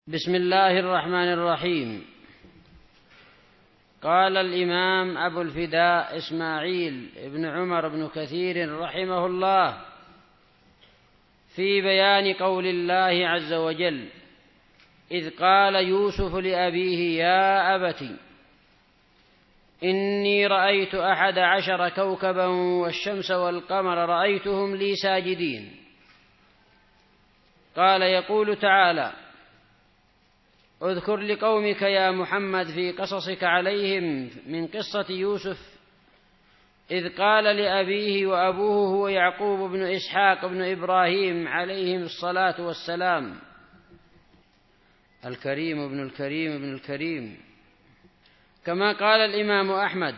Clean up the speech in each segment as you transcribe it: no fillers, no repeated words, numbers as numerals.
بسم الله الرحمن الرحيم. قال الإمام أبو الفداء إسماعيل بن عمر بن كثير رحمه الله في بيان قول الله عز وجل: إذ قال يوسف لأبيه يا أبت إني رأيت 11 كوكبا والشمس والقمر رأيتهم لي ساجدين. قال يقول تعالى: اذكر لقومك يا محمد في قصصك عليهم من قصة يوسف إذ قال لأبيه وأبوه هو يعقوب بن إسحاق بن إبراهيم عليهم الصلاة والسلام: الكريم ابن الكريم ابن الكريم. كما قال الإمام أحمد: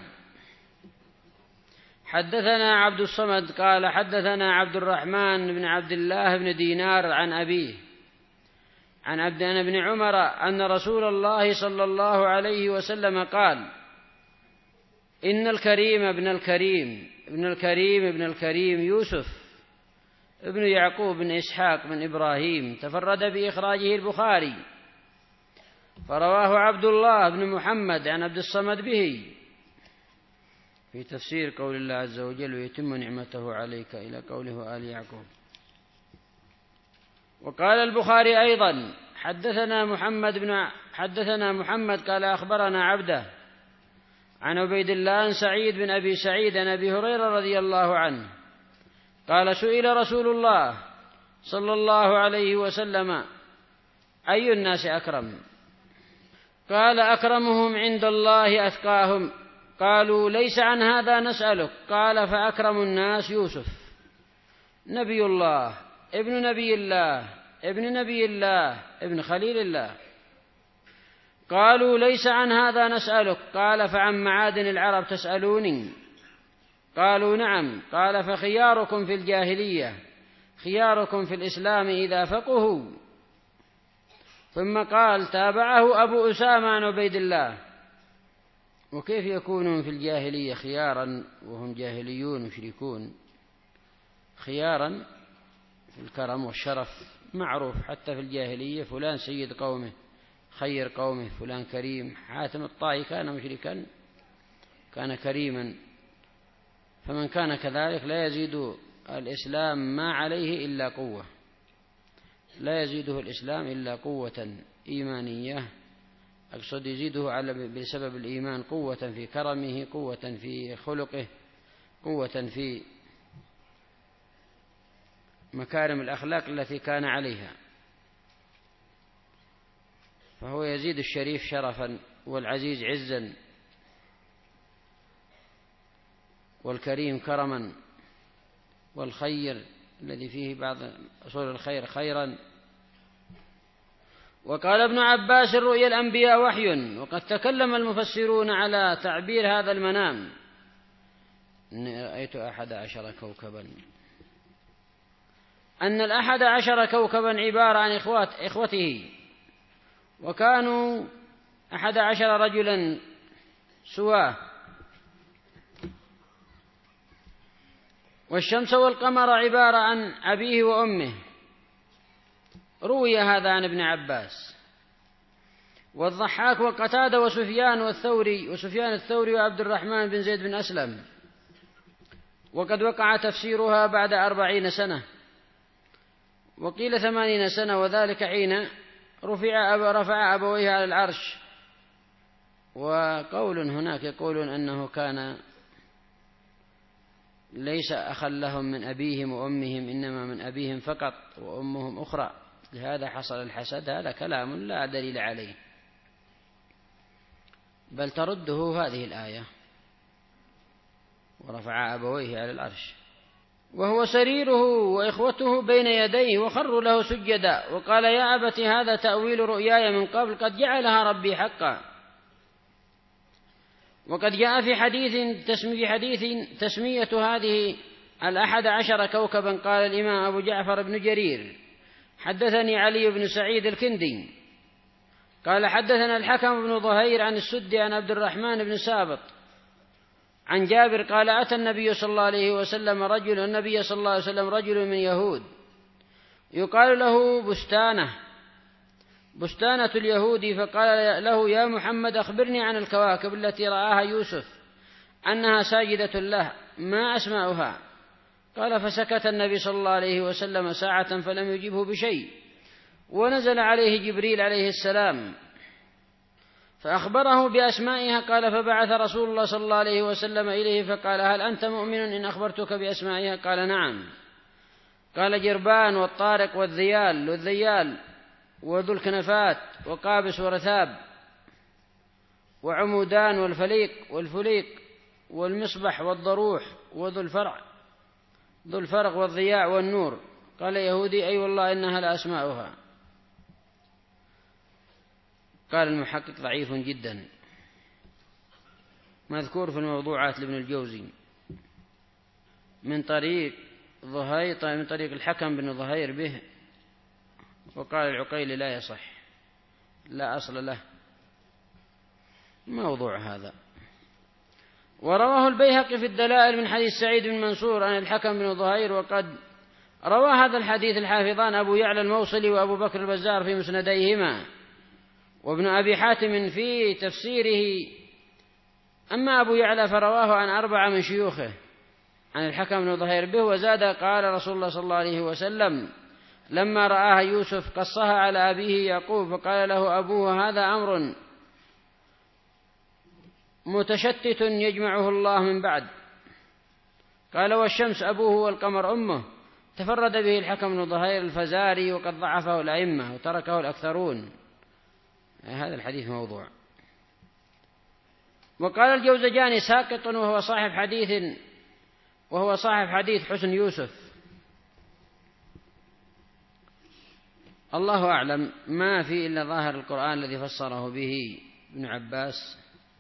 حدثنا عبد الصمد قال حدثنا عبد الرحمن بن عبد الله بن دينار عن أبيه عن عبد الله بن عمر أن رسول الله صلى الله عليه وسلم قال: إن الكريم ابن الكريم ابن الكريم ابن الكريم يوسف ابن يعقوب بن إسحاق بن إبراهيم تفرد بإخراجه البخاري، فرواه عبد الله بن محمد عن عبد الصمد به في تفسير قول الله عز وجل: ويتم نعمته عليك إلى قوله آل يعقوب. وقال البخاري أيضا: حدثنا محمد قال أخبرنا عبده عن عبيد الله عن سعيد بن أبي سعيد عن أبي هريرة رضي الله عنه قال: سئل رسول الله صلى الله عليه وسلم: أي الناس أكرم؟ قال: أكرمهم عند الله أتقاهم. قالوا: ليس عن هذا نسألك. قال: فأكرم الناس يوسف نبي الله ابن نبي الله ابن نبي الله ابن خليل الله. قالوا: ليس عن هذا نسألك. قال: فعن معادن العرب تسألوني؟ قالوا: نعم. قال: فخياركم في الجاهلية خياركم في الإسلام إذا فقهوا. ثم قال: تابعه أبو أسامة عن عبيد الله: وكيف يكونون في الجاهلية خيارا وهم جاهليون مشركون؟ خيارا في الكرم والشرف معروف حتى في الجاهلية، فلان سيد قومه خير قومه، فلان كريم. حاتم الطائي كان مشركا كان كريما، فمن كان كذلك لا يزيد الإسلام ما عليه إلا قوة، لا يزيده الإسلام إلا قوة إيمانية، أقصد يزيده بسبب الإيمان قوة في كرمه، قوة في خلقه، قوة في مكارم الأخلاق التي كان عليها، فهو يزيد الشريف شرفا والعزيز عزا والكريم كرما والخير الذي فيه بعض أصول الخير خيرا. وقال ابن عباس: رؤيا الأنبياء وحي. وقد تكلم المفسرون على تعبير هذا المنام: إني رأيت 11 كوكبا، أن 11 كوكبا عبارة عن إخوته، وكانوا 11 رجلا سواه، والشمس والقمر عبارة عن أبيه وأمه. روي هذا عن ابن عباس والضحاك وقتادة وسفيان الثوري وعبد الرحمن بن زيد بن أسلم. وقد وقع تفسيرها بعد 40 سنة، وقيل 80 سنة، وذلك حين رفع أبويه على العرش. وقول هناك يقولون أنه كان ليس أخا لهم من أبيهم وأمهم، إنما من أبيهم فقط وأمهم أخرى، لهذا حصل الحسد. هذا كلام لا دليل عليه، بل ترده هذه الآية: ورفع أبويه على العرش. وهو سريره وإخوته بين يديه وخروا له سجدا، وقال: يا أبت هذا تأويل رؤياي من قبل قد جعلها ربي حقا. وقد جاء في حديث تسمية هذه 11 كوكبا. قال الإمام أبو جعفر بن جرير: حدثني علي بن سعيد الكندي قال حدثنا الحكم بن ظهير عن السدي عن عبد الرحمن بن سابط عن جابر قال: أتى النبي صلى الله عليه وسلم رجل من يهود يقال له بستانة، بستانة اليهود، فقال له: يا محمد أخبرني عن الكواكب التي رآها يوسف أنها ساجدة له، ما أسماؤها؟ قال: فسكت النبي صلى الله عليه وسلم ساعة فلم يجبه بشيء، ونزل عليه جبريل عليه السلام فأخبره بأسمائها. قال: فبعث رسول الله صلى الله عليه وسلم إليه فقال: هل أنت مؤمن إن أخبرتك بأسمائها؟ قال: نعم. قال: جربان والطارق والذيال وذو الكنفات وقابس ورثاب وعمودان والفليق والمصبح والضروح وذو الفرق والضياء والنور. قال يهودي: أي والله إنها لأسماؤها. قال المحقق: ضعيف جدا، مذكور في الموضوعات لابن الجوزي من طريق الحكم بن ظهير به. وقال العقيلي: لا يصح، لا أصل له، موضوع هذا. ورواه البيهقي في الدلائل من حديث سعيد بن منصور عن الحكم بن ظهير. وقد روى هذا الحديث الحافظان أبو يعلى الموصلي وأبو بكر البزار في مسنديهما، وابن أبي حاتم في تفسيره. أما أبو يعلى فرواه عن 4 من شيوخه عن الحكم بن ظهير به. وزاد: قال رسول الله صلى الله عليه وسلم: لما رآها يوسف قصها على أبيه يعقوب، فقال له أبوه: هذا أمر متشتت يجمعه الله من بعد. قال: والشمس أبوه والقمر أمه. تفرد به الحكم بن ظهير الفزاري، وقد ضعفه الأئمة وتركه الأكثرون. هذا الحديث موضوع. وقال الجوزجاني: ساقط وهو صاحب حديث حسن يوسف. الله أعلم، ما في إلا ظاهر القرآن الذي فسره به ابن عباس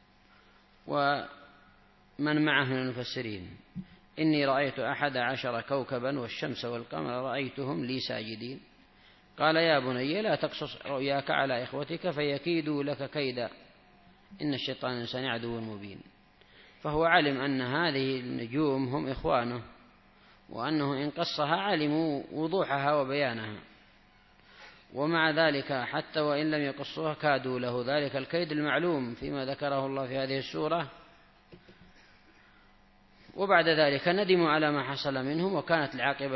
ومن معه من المفسرين: إني رأيت 11 كوكبا والشمس والقمر رأيتهم لي ساجدين. قال: يا بني لا تقصص رؤياك على إخوتك فيكيدوا لك كيدا، إن الشيطان الإنسان عدو مبين. فهو علم أن هذه النجوم هم إخوانه، وأنه إن قصها علموا وضوحها وبيانها، ومع ذلك حتى وإن لم يقصوها كادوا له ذلك الكيد المعلوم فيما ذكره الله في هذه السورة. وبعد ذلك ندموا على ما حصل منهم، وكانت العاقبة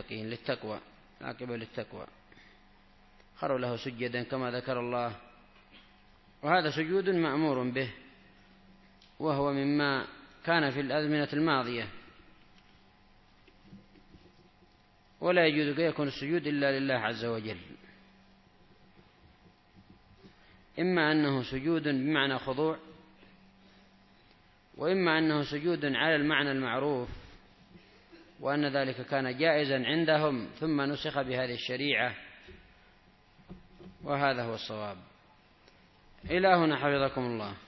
للتقوى. خروا له سجدا كما ذكر الله، وهذا سجود مأمور به، وهو مما كان في الأزمنة الماضية، ولا يجوز أن يكون السجود إلا لله عز وجل. إما أنه سجود بمعنى خضوع، وإما أنه سجود على المعنى المعروف، وأن ذلك كان جائزا عندهم ثم نسخ بهذه الشريعة، وهذا هو الصواب. إلى هنا حفظكم الله.